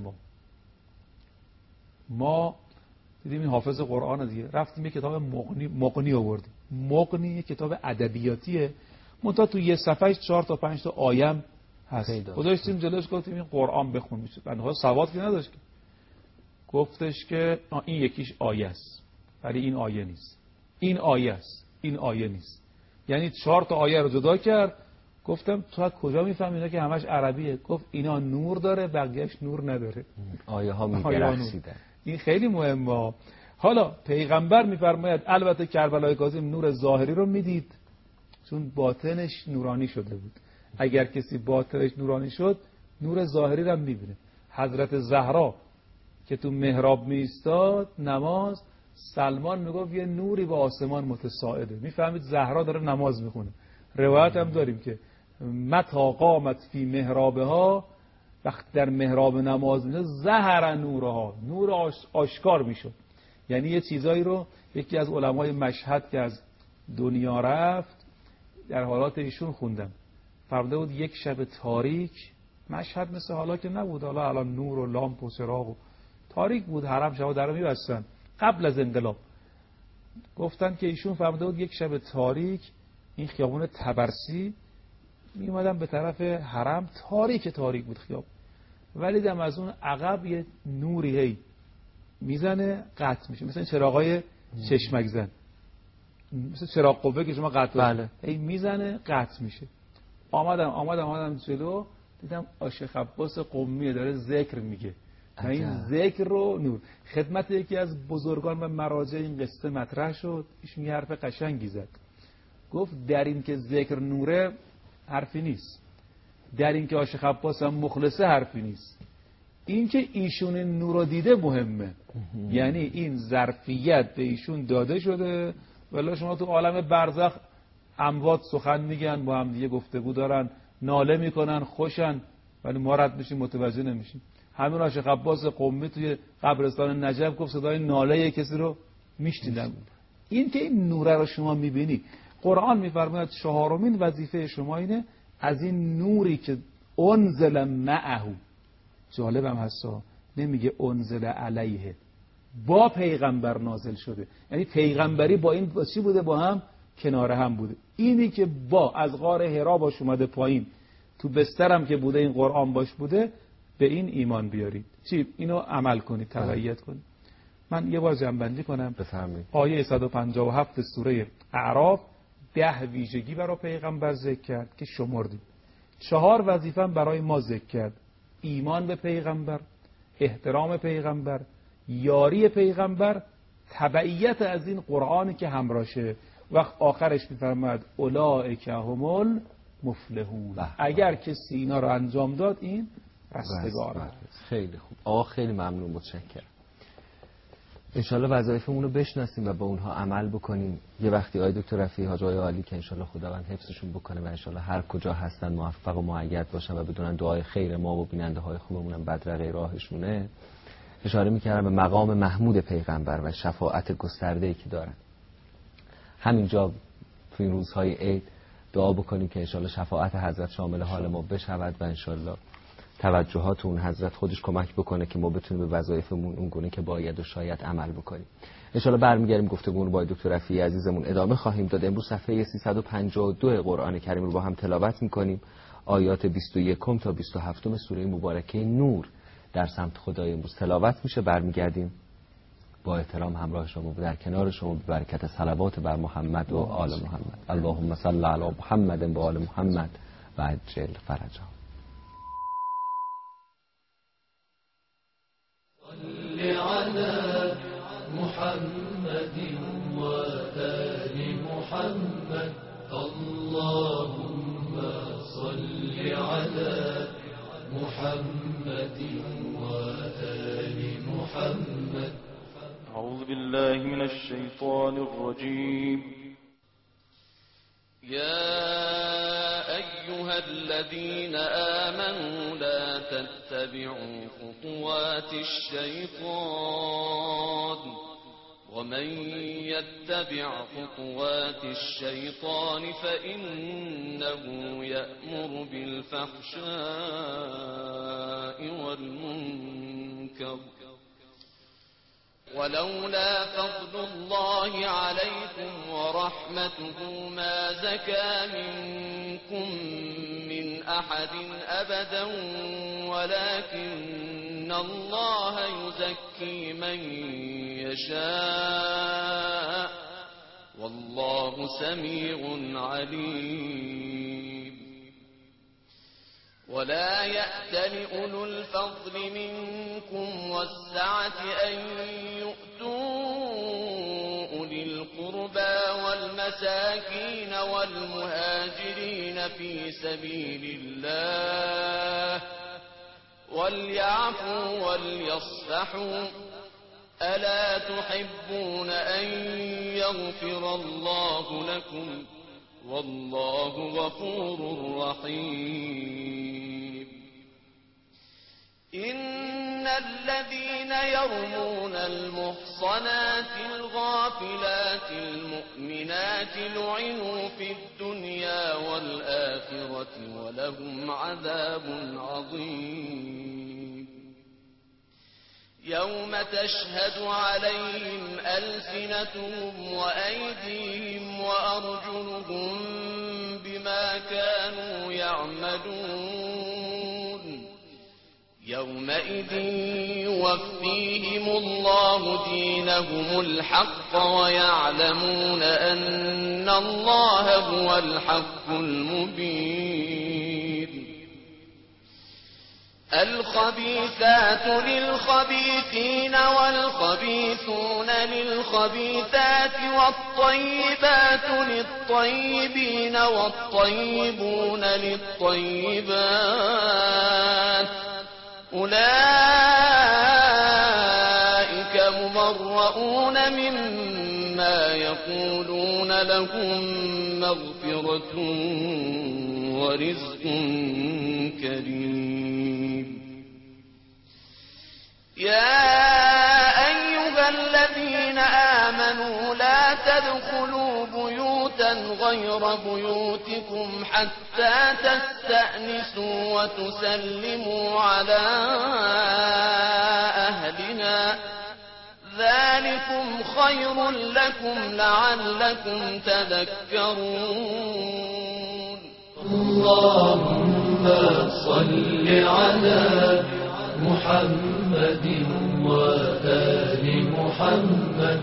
ما دیدیم این حافظ قرآن دیگه، رفتیم یه کتاب مغنی آوردیم. مغنی یه کتاب ادبیاتیه، منتها تو یه صفحهش 4 تا 5 تا آیه هست. گذاشتیم جلوش، گفتیم این قرآن بخون. میشه بنده خدا سواد که نداشت. گفتش که این یکیش آیه است ولی این آیه نیست، این آیه است این آیه نیست. یعنی 4 تا آیه رو جدا کرد. گفتم تو از کجا میفهمی اینا که همش عربیه؟ گفت اینا نور داره بقیه‌اش نور نداره، آیه ها می‌درخشیدن. این خیلی مهمه. حالا پیغمبر میفرماید البته کربلای کاظم نور ظاهری رو میدید چون باطنش نورانی شده بود. اگر کسی باطنش نورانی شد نور ظاهری رو هم میبینه. حضرت زهرا که تو محراب میستاد نماز، سلمان میگفت یه نوری به آسمان متساعده. میفهمید زهرا داره نماز میخونه. روایت هم داریم که متا قامت فی محرابها، وقت در محراب نماز میشه ظهر نورها، نور آشکار میشد. یعنی یه چیزایی رو یکی از علمای مشهد که از دنیا رفت در حالات ایشون خوندم. فرموده بود یک شب تاریک، مشهد مثل حالا که نبود، حالا الان نور و لامپ و چراغ و تاریک بود، حرم شبا در می‌بستن قبل از انقلاب. گفتن که ایشون فرموده بود یک شب تاریک این خیابون تبرسی می اومدن به طرف حرم، تاریک بود خیابون، ولی دم از اون عقب یه نوری هی میزنه قطع میشه، مثلا چراغای چشمک زن، مثل چراغ قوه که شما قطع بله. هی میزنه قطع میشه. آمدم جلو، دیدم آشیخ عباس قمی داره ذکر میگه. این ذکر رو نور خدمت یکی از بزرگان و مراجع این قصه مطرح شد. ایشون یه حرف قشنگی زد، گفت در این که ذکر نوره حرفی نیست، در این که آشیخ عباس هم مخلصه حرفی نیست، این که ایشون نور رو دیده مهمه. یعنی این ظرفیت به ایشون داده شده، ولی شما تو عالم برزخ اموات سخن میگن، با هم دیگه گفتگو دارن، ناله میکنن، خوشن، ولی ما رد میشیم متوجه نمیشیم. همین آشیخ عباس قمی توی قبرستان نجف گفت صدای ناله کسی رو میشنیدم. این که این نوره رو شما میبینی، قرآن میفرماید چهارمین وظیفه شما اینه از این نوری که انزل معه، جالبم هستا نمیگه انزل علیه، با پیغمبر نازل شده، یعنی پیغمبری با این چی بوده؟ با هم کنار هم بوده. اینی که با از غار حرا باش اومده پایین، تو بسترم که بوده این قرآن باش بوده، به این ایمان بیارید. چی؟ اینو عمل کنید، تبعیت کنید. من یه بار جنبندی کنم. بفرمایید. آیه 157 سوره اعراف 10 ویژگی برای پیغمبر ذکر کرد که شمردیم. 4 وظیفه برای ما ذکر کرد: ایمان به پیغمبر، احترام پیغمبر، یاری پیغمبر، تبعیت از این قرآنی که همراشه. وقت آخرش میفرماد اولئک هم المفلحون، اگر کسی اینا رو انجام داد این رستگار. خیلی خوب آقا، خیلی ممنون، متشکرم. انشالله وظایفمون رو بشناسیم و با اونها عمل بکنیم. یه وقتی آقای دکتر رفیعی حاج آقای عالی که انشالله خداوند حفظشون بکنه و انشالله هر کجا هستن موفق و مؤید باشن و بدونن دعای خیر ما و بیننده های خوبمون هم بدرقه راهشونه. اشاره میکردم به مقام محمود پیغمبر و شفاعت گسترده‌ای که دارن. همینجا تو این روزهای عید دعا بکنیم که انشالله شفاعت حضرت شامل حال ما بشود و انشالله توجهات اون حضرت خودش کمک بکنه که ما بتونیم به وظایفمون اون گونه که باید و شاید عمل بکنیم. انشالله برمیگردیم گفتگومون با دکتر رفیعی عزیزمون ادامه خواهیم داد. امروز صفحه 352 قرآن کریم رو با هم تلاوت میکنیم، آیات 21 تا 27 سوره مبارکه نور در سمت خدای امروز تلاوت میشه. برمیگردیم با احترام همراه شما و در کنار شما به برکت صلوات بر محمد و آل محمد. اللهم صل علی محمد و آل محمد و عجل فرجهم. صل على محمد وآل محمد. اللهم صل على محمد وآل محمد. أعوذ بالله من الشيطان الرجيم. يا أيها الذين آمنوا لا تتبعوا خطوات الشيطان ومن يتبع خطوات الشيطان فإنه يأمر بالفحشاء والمنكر ولولا فضل الله عليكم ورحمته ما زكى منكم من أحد أبدا ولكن الله يزكي من يشاء والله سميع عليم. ولا يأتل أولو الفضل منكم والسعة أن يؤتوا أولي القربى والمساكين والمهاجرين في سبيل الله وليعفوا وليصفحوا ألا تحبون أن يغفر الله لكم والله غفور رحيم. إن الذين يرمون المحصنات الغافلات المؤمنات لعنوا في الدنيا والآخرة ولهم عذاب عظيم يوم تشهد عليهم ألسنتهم وأيديهم وأرجلهم بما كانوا يعملون يومئذ يوفيهم الله دينهم الحق ويعلمون أن الله هو الحق المبين الخبيثات للخبيثين والخبيثون للخبيثات والطيبات للطيبين والطيبون للطيبات أولئك مبرؤون مما يقولون لهم مغفرة ورزق كريم يا أيها الذين آمنوا لا تدخلوا بيوتا غير بيوتكم حتى تستأنسوا وتسلموا على أهلها ذلكم خير لكم لعلكم تذكرون اللهم صل على محمد وآل محمد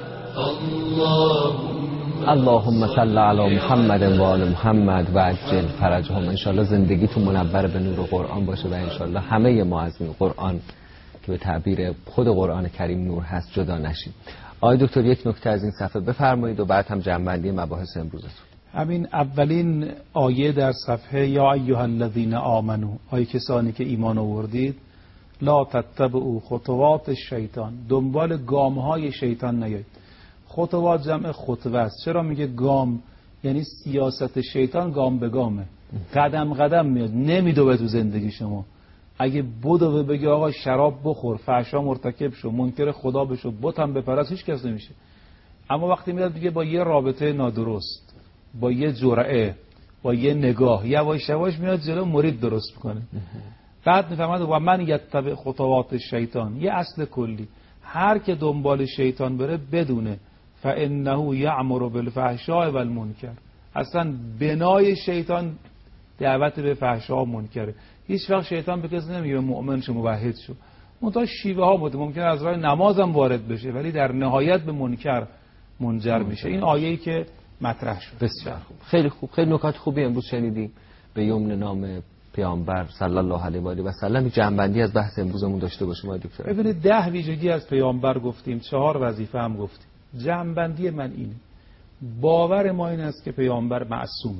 اللهم صل علی محمد و آل محمد و عجل فرجهم. انشالله زندگیتون منور به نور قرآن باشه و انشالله همه ما از این قرآن که به تعبیر خود قرآن کریم نور هست جدا نشیم. آقای دکتر یک نکته از این صفحه بفرمایید و بعد هم جمع‌بندی مباحث امروزتون. همین اولین آیه در صفحه یا ایها الذین آمنو، آیه کسانی که ایمان آوردید، لا تتبعوا خطوات الشیطان، دنبال گام‌های شیطان نیایید. خطوات جمع خطوه است. چرا میگه گام؟ یعنی سیاست شیطان گام به گامه، قدم قدم میاد، نمیدوه تو زندگی شما. اگه بدوه بگه آقا شراب بخور، فحشا مرتکب شو، منکر خدا بشو، بت هم بپرست، هیچ کس نمیشه. اما وقتی میاد بگه با یه رابطه نادرست، با یه جرعه، با یه نگاه، یواش یواش میاد جلو مرید درست میکنه. بعد میفهمد و من یتبع خطوات شیطان، یه اصل کلی، هر که دنبال شیطان بره بدونه فانه یأمر بالفحشاء والمنکر. اصلا بنای شیطان دعوت به فحشا و منکره. هیچ وقت شیطان به کسی نمیگه مؤمن شو، موحد شو. منتها شیوه ها بوده، ممکنه از راه نماز هم وارد بشه ولی در نهایت به منکر منجر میشه. این آیه‌ای که مطرح شد. بسیار خوب، خیلی خوب، خیلی نکات خوبی امروز شنیدیم به یمن نام پیامبر صلی الله علیه و آله و سلم. جنبندی از بحث امروزمون داشته باشیم آقای دکتر. ببینید 10 ویژگی از پیامبر گفتیم، 4 وظیفه هم گفتیم. جنبندی من اینه، باور ما این است که پیامبر معصومه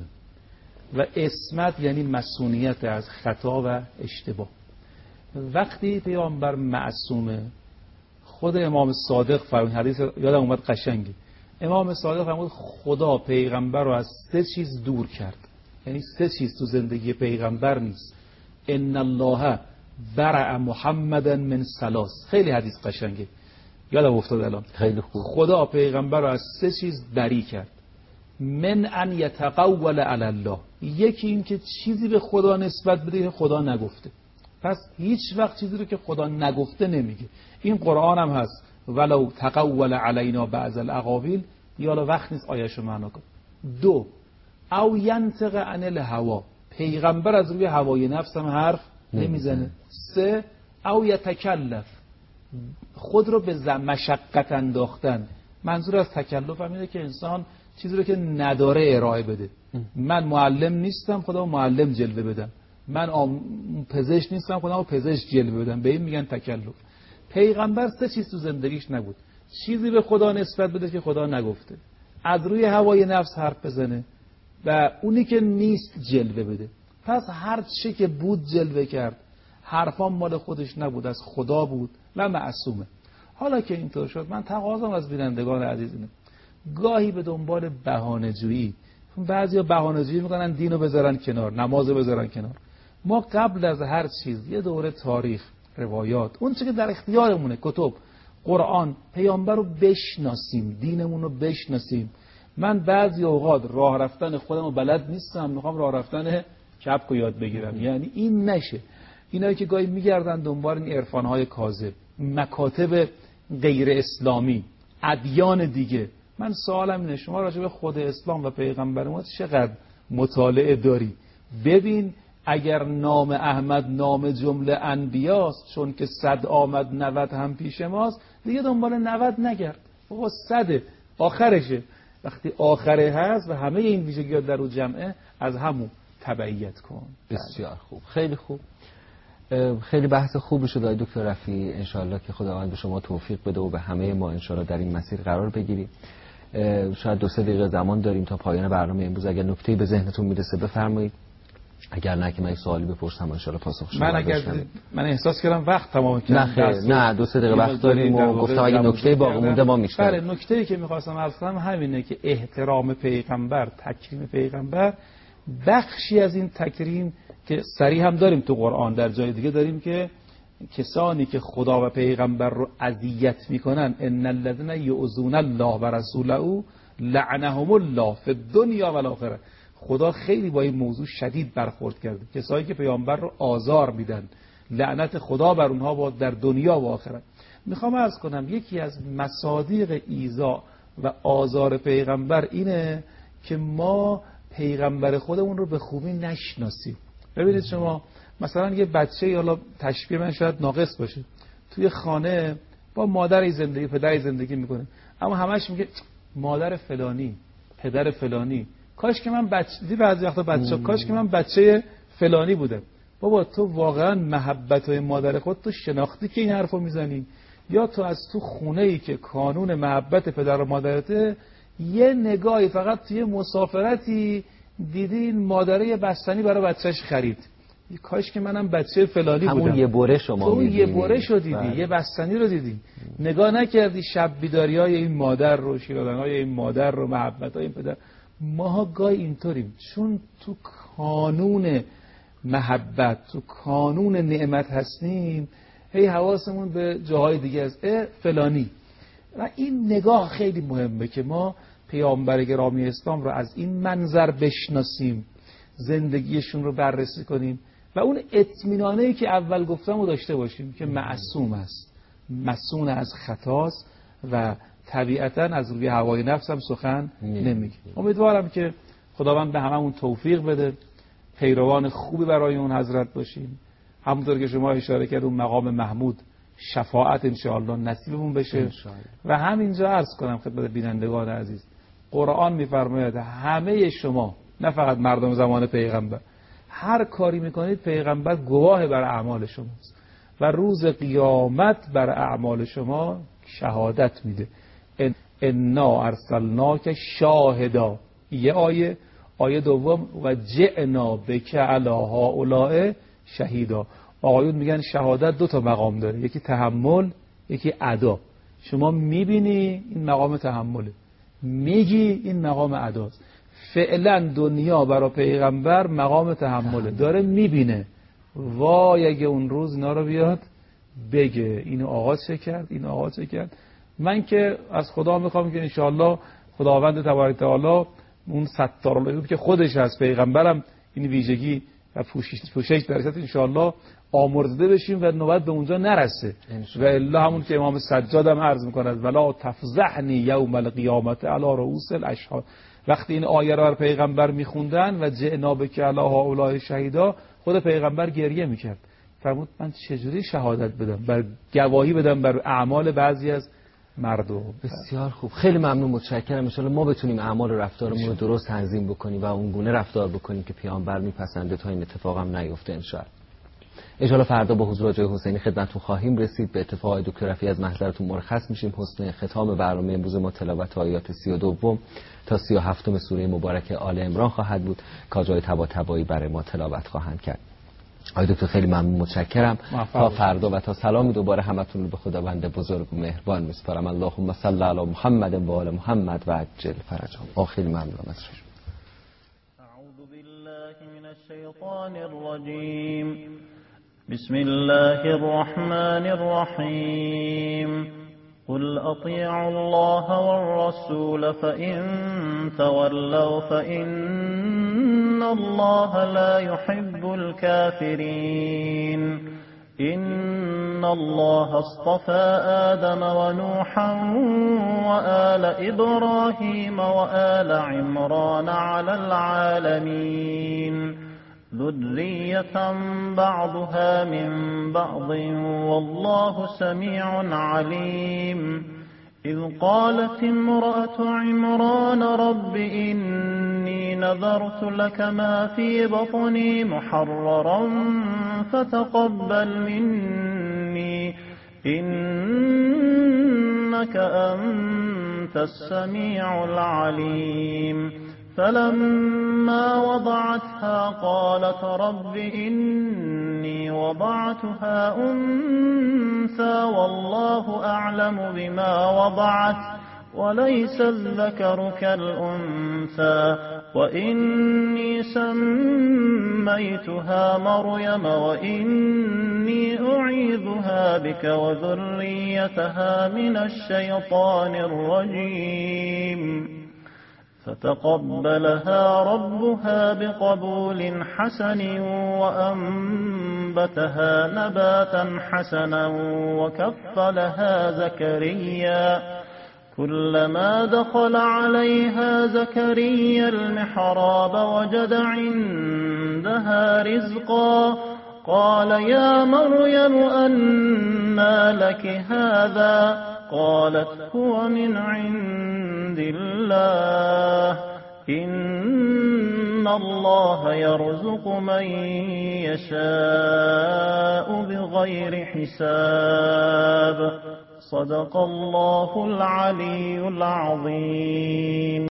و عصمت یعنی مسئولیت از خطا و اشتباه. وقتی پیامبر معصومه، خود امام صادق فرمود، حدیث یادم اومد قشنگی، امام صادق فرمود خدا پیغمبر رو از 3 چیز دور کرد. یعنی 3 چیز تو زندگی پیغمبر نیست. ان الله برع محمدا من 3. خیلی حدیث قشنگه، یادم افتاد الان. خیلی خوب. خدا پیغمبر رو از 3 چیز بری کرد. من ان یتقول علی الله، یکی این که چیزی به خدا نسبت بده که خدا نگفته. پس هیچ وقت چیزی رو که خدا نگفته نمیگه. این قرآن هم هست ولو تقول علینا بعض الاقاویل، یا وقت نیست آیه‌شو معنا کن. 2 او ینطق عن الهوا، پیغمبر از روی هوای نفس هم حرف نمیزنه. 3 او یتکلف، خود رو به مشقت انداختن. منظور از تکلف هم اینه که انسان چیزی رو که نداره ارائه بده. من معلم نیستم، خدا معلم جلوه بدم. من پزشک نیستم، خدا پزشک جلوه بدم. به این میگن تکلف. پیغمبر 3 چیز تو زندگیش نبود. چیزی به خدا نسبت بده که خدا نگفته، از روی هوای نفس حرف بزنه و اونی که نیست جلوه بده. پس هر چی که بود جلوه کرد. حرفان مال خودش نبود، از خدا بود و معصومه. حالا که اینطور شد، من تقاضام از بینندگان عزیز اینه، گاهی به دنبال بهانه‌جویی، بعضیا بهانه‌جویی میکنن دینو بذارن کنار، نمازو بذارن کنار. ما قبل از هر چیز یه دوره تاریخ، روایات، اون چیزی که در اختیارمونه، کتب، قرآن، پیامبر رو بشناسیم، دینمون رو بشناسیم. من بعضی اوقات راه رفتن خودم رو بلد نیستم، میخوام راه رفتن چپ رو یاد بگیرم. یعنی این نشه. اینایی که گاهی میگردن دنبال این عرفان‌های کاذب، مکاتب غیر اسلامی، ادیان دیگه، من سوالم اینه شما راجع به خود اسلام و پیغمبر ما چقدر مطالعه داری؟ ببین اگر نام احمد نام جمله انبیاست، چون که 100 آمد 90 هم پیش ماست، دیگه دنبال 90 نگرد، بابا 100 آخرشه. وقتی آخره هست و همه این ویژگی‌ها در اون جمعه، از همون تبعیت کن. بسیار خوب، خیلی خوب. خیلی بحث خوبی شد آقای دکتر رفیعی. انشالله که خداوند به شما توفیق بده و به همه ما انشالله در این مسیر قرار بگیریم. شاید 2-3 دقیقه زمان داریم تا پایان برنامه امروز. اگر نکته‌ای به ذهنتون میرسه بفرمایید، اگر نه که من سوالی بپرسم انشالله پاسخ شما. من احساس کردم وقت تمام کردم. نه 2-3 دقیقه وقت داریم و گفتم اگه نکته باقی مونده ما میشنویم. بله، نکته‌ای که می‌خواستم عرض کنم همینه که احترام پیغمبر، تکریم پیغمبر، بخشی از این تکریم که صریح هم داریم تو قرآن، در جای دیگه داریم که کسانی که خدا و پیغمبر رو اذیت میکنن، ان الذين يؤذون الله و رسوله لعنهم الله فی الدنیا و الاخره. خدا خیلی با این موضوع شدید برخورد کرده. کسایی که پیامبر رو آزار میدن، لعنت خدا بر اونها باد در دنیا و آخرت. میخوام عرض کنم یکی از مصادیق ایذا و آزار پیغمبر اینه که ما پیغمبر خودمون رو به خوبی نشناسیم. ببینید شما مثلا یه بچه، حالا تشبیه من شاید ناقص باشه، توی خانه با مادری زندگی، پدری زندگی میکنه، اما همش میگه مادر فلانی، پدر فلانی، کاش که من بعضی وقتا بچه‌ها کاش که من بچه فلانی بودم. بابا تو واقعا محبت های مادر خود تو شناختی که این حرفو میزنی، یا تو از تو خونه‌ای که کانون محبت پدر و مادرته یه نگاهی فقط توی مسافرتی دیدی این مادره بستنی برای بچهش خرید، کاش که منم بچه فلانی بودم. همون یه بره شما می‌بینی، تو یه بره شو دیدی، یه بستنی رو دیدی، نگاه نکردی شب بیداری‌های این مادر رو، شیرادن‌های این مادر رو، محبت‌های این پدر. ماها گاهی اینطوریم، چون تو کانون محبت، تو کانون نعمت هستیم، هی حواسمون به جاهای دیگه است، فلانی. و این نگاه خیلی مهمه که ما پیامبر گرامی اسلام رو از این منظر بشناسیم، زندگیشون رو بررسی کنیم و اون اطمینانه‌ای که اول گفتم رو داشته باشیم که معصوم است، مسئول از خطاست و طبیعتاً از روی هوای نفس هم سخن نمیگه. امیدوارم که خداوند به هممون توفیق بده، پیروان خوبی برای اون حضرت باشیم. همونطور که شما اشاره کرد اون مقام محمود، شفاعت انشاءالله نصیبمون بشه. و همینجا عرض کنم خدمت بینندگان عزیز، قرآن میفرماید همه شما، نه فقط مردم زمان پیغمبر، هر کاری میکنید پیغمبر گواه بر اعمال شماست و روز قیامت بر اعمال شما شهادت میده. انا ارسلناک شاهدا، یه آیه دوم و جئنا بک علی هؤلاء شهیدا. آقایون میگن شهادت 2 تا مقام داره، یکی تحمل، یکی ادا. شما میبینی این مقام تحمله، میگی این مقام اداست. فعلا دنیا برای پیغمبر مقام تحمله، داره میبینه. وای اگه اون روز اینا رو بیاد بگه اینو آغاز چه کرد، اینو آغاز چه کرد. من که از خدا میخوام که انشاءالله خداوند تبارک تعالی اون ستارالغیب که خودش از پیغمبرم این ویژگی و پوشش درست انشاءالله آمرزیده بشیم و نوبت به اونجا نرسه. و الا همون که امام سجاد هم عرض میکنه ولا تفزعنی یوم القیامت علی رؤوس الاشهاد. وقتی این آیه رو بر پیغمبر میخوندن و جئنا بک علی هؤلاء شهیدا، خود پیغمبر گریه میکرد، فرمود من چجوری شهادت بدم، بر گواهی بدم بر اعمال بعضی از مردم. بسیار خوب، خیلی ممنون، متشکرم. ان شاءالله ما بتونیم اعمال و رفتارمون رو درست تنظیم بکنیم و اون گونه رفتار بکنیم که پیامبر میپسنده تا این اتفاق هم نیفته ان شاء الله. فردا با حضور آقای حسینی خدمتتون خواهیم رسید. به اتفاق آقای دکتر رفیعی از محضرتون مرخص میشیم. حسن ختام برنامه امروز ما تلاوت آیات 32 تا 37 سوره مبارک آل عمران خواهد بود که آقای طباطبایی برای ما تلاوت خواهند کرد. آقای دکتر خیلی ممنون، متشکرم. تا فردا و تا سلامی دوباره همتون رو به خداوند بزرگ و مهربان میسپارم. اللهم صل علی محمد و آل محمد و عجل فرجهم. خیلی ممنونم از شما. اعوذ بالله من الشیطان الرجیم. بسم الله الرحمن الرحيم قل أطيعوا الله والرسول فإن تولوا فإن الله لا يحب الكافرين إن الله اصطفى آدم ونوحا وآل إبراهيم وآل عمران على العالمين ذرية بعضها من بعض والله سميع عليم إذ قالت امرأة عمران رب إني نذرت لك ما في بطني محررا فتقبل مني إنك أنت السميع العليم فلما وضعتها قالت رب إني وضعتها أنثى والله أعلم بما وضعت وليس الذكر كالأنثى وإني سميتها مريم وإني أعيذها بك وذريتها من الشيطان الرجيم فتقبلها ربها بقبول حسن وأنبتها نباتا حسنا وكفلها زكريا كلما دخل عليها زكريا المحراب وجد عندها رزقا قال يا مريم أنى لك هذا قالت هو من عند الله إن الله يرزق من يشاء بغير حساب صدق الله العلي العظيم.